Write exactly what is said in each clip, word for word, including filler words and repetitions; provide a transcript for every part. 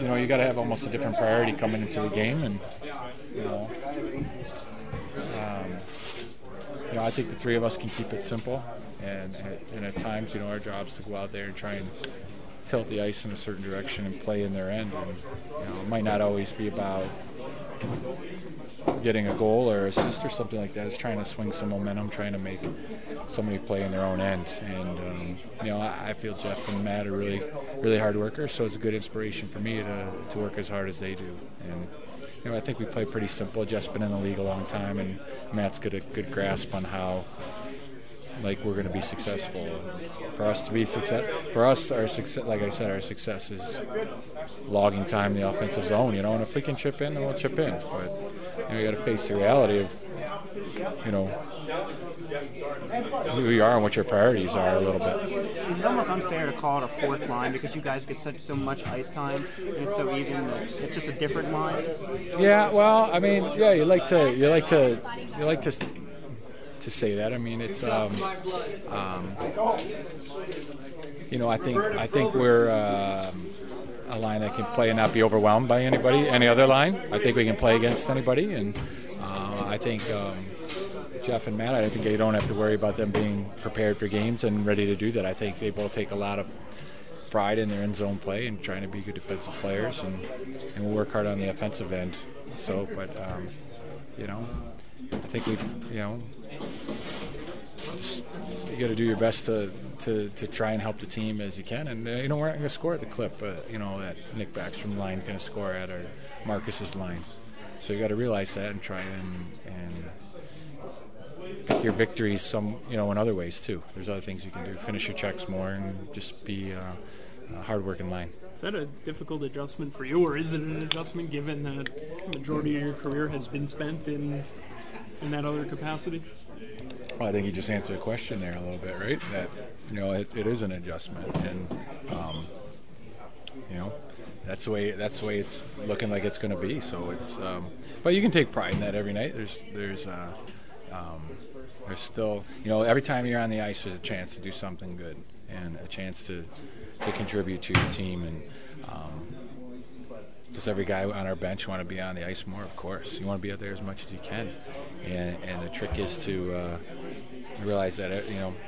you know, you got to have almost a different priority coming into a game, and you know, um, you know, I think the three of us can keep it simple, and and at times, you know, our job's to go out there and try and tilt the ice in a certain direction and play in their end, and you know, it might not always be about getting a goal or assist or something like that. It's trying to swing some momentum, trying to make somebody play in their own end. And um, you know, I, I feel Jeff and Matt are really, really hard workers. So it's a good inspiration for me to to work as hard as they do. And you know, I think we play pretty simple. Jeff's been in the league a long time, and Matt's got a good grasp on how, like, we're going to be successful. For us to be success, for us, our success, like I said, our success is logging time in the offensive zone. You know, and if we can chip in, then we'll chip in. But you know, you got to face the reality of, you know, who you are and what your priorities are a little bit. Is it almost unfair to call it a fourth line because you guys get such so much ice time and it's so even that it's just a different line? Yeah, well, I mean, yeah, you like to, you like to, you like to. to say that. I mean, it's um, um, you know, I think I think we're uh, a line that can play and not be overwhelmed by anybody, any other line. I think we can play against anybody, and uh, I think um, Jeff and Matt, I think they don't have to worry about them being prepared for games and ready to do that. I think they both take a lot of pride in their end zone play and trying to be good defensive players, and and we'll work hard on the offensive end. So, but um, you know, I think we've, you know. Just, you got to do your best to, to, to try and help the team as you can, and uh, you know, we're not going to score at the clip, but you know that Nick Backstrom line going to score at, or Marcus's line. So you got to realize that and try and and pick your victories some, you know, in other ways too. There's other things you can do. Finish your checks more and just be uh, a hard-working line. Is that a difficult adjustment for you, or is it an adjustment given that the majority of your career has been spent in in that other capacity? Well, I think you just answered the question there a little bit, right? That, you know, it, it is an adjustment, and um, you know, that's the way that's the way it's looking like it's going to be. So it's, um, but you can take pride in that every night. There's there's uh, um, there's still, you know, every time you're on the ice, there's a chance to do something good and a chance to to contribute to your team. And um, does every guy on our bench want to be on the ice more? Of course, you want to be out there as much as you can. And, and the trick is to uh, realize that, you know,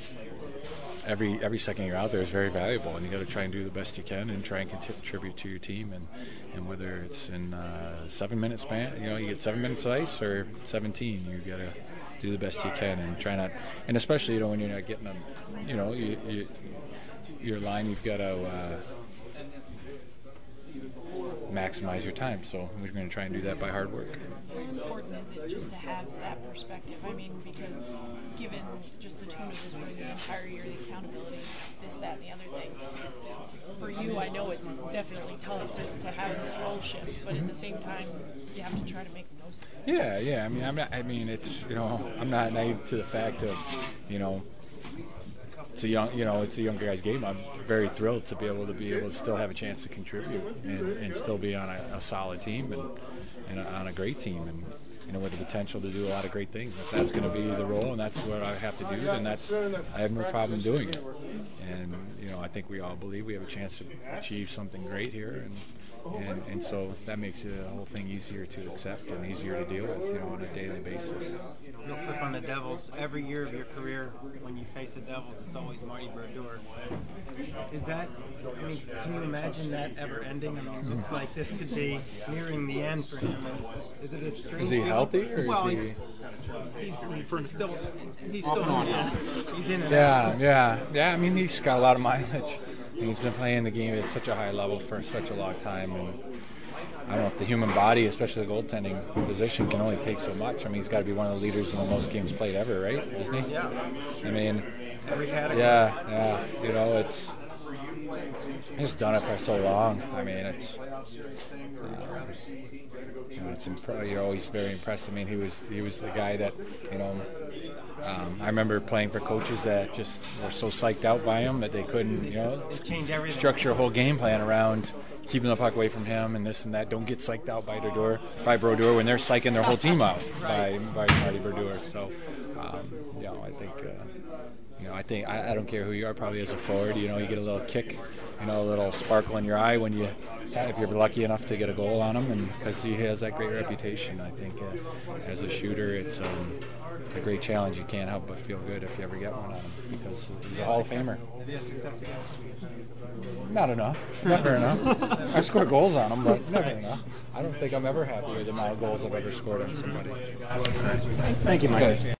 every every second you're out there is very valuable, and you got to try and do the best you can and try and contribute to your team. And, and whether it's in uh, seven minute span, you know, you get seven minutes of ice or seventeen, you got to do the best you can and try not. And especially, you know, when you're not getting them, you know, you, you, your line, you've got to uh, maximize your time. So we're going to try and do that by hard work. How important is it just to have that perspective? I mean, because given just the tone of this room the entire year, the accountability, this, that, and the other thing, for you, I know it's definitely tough to, to have this role shift, but at the same time, you have to try to make the most of it. Yeah, yeah. I mean, I'm not, I mean, it's, you know, I'm not naive to the fact of, you know, it's a young, you know, it's a younger guy's game. I'm very thrilled to be able to be able to still have a chance to contribute and, and still be on a, a solid team and, and a, on a great team, and you know, with the potential to do a lot of great things. If that's going to be the role and that's what I have to do, then that's, I have no problem doing it. And you know, I think we all believe we have a chance to achieve something great here, and. And, and so that makes the whole thing easier to accept and easier to deal with, you know, on a daily basis. Real quick on the Devils, every year of your career, when you face the Devils, it's always Marty Brodeur. Is that, I mean, can you imagine that ever ending? I mean, it looks like this could be nearing the end for him. Is it a strange Is he healthy, or well, is he? He's, he's, he's still, he's still on it. He's in and Yeah, out. yeah, yeah. I mean, he's got a lot of mileage. And he's been playing the game at such a high level for such a long time, and I don't know if the human body, especially the goaltending position, can only take so much. I mean, he's got to be one of the leaders in the most games played ever, right? Isn't he? Yeah. I mean, every category. Yeah, yeah. You know, it's he's done it for so long. I mean, it's uh, you know, it's imp- you're always very impressed. I mean, he was he was the guy that, you know. Um, I remember playing for coaches that just were so psyched out by him that they couldn't, you know, structure a whole game plan around keeping the puck away from him and this and that. Don't get psyched out by Brodeur, by Brodeur when they're psyching their whole team out by by Marty Brodeur. So, um, you know, I think, uh, you know, I think I, I don't care who you are. Probably as a forward, you know, you get a little kick you know, a little sparkle in your eye when you, if you're lucky enough to get a goal on him, and because he has that great reputation. I think uh, as a shooter, it's um, a great challenge. You can't help but feel good if you ever get one on him, because he's a Hall of Famer. Have you had success again? Not enough. Never enough. I score goals on him, but never enough. I don't think I'm ever happy with the amount of goals I've ever scored on somebody. Thank you, Mike. Okay.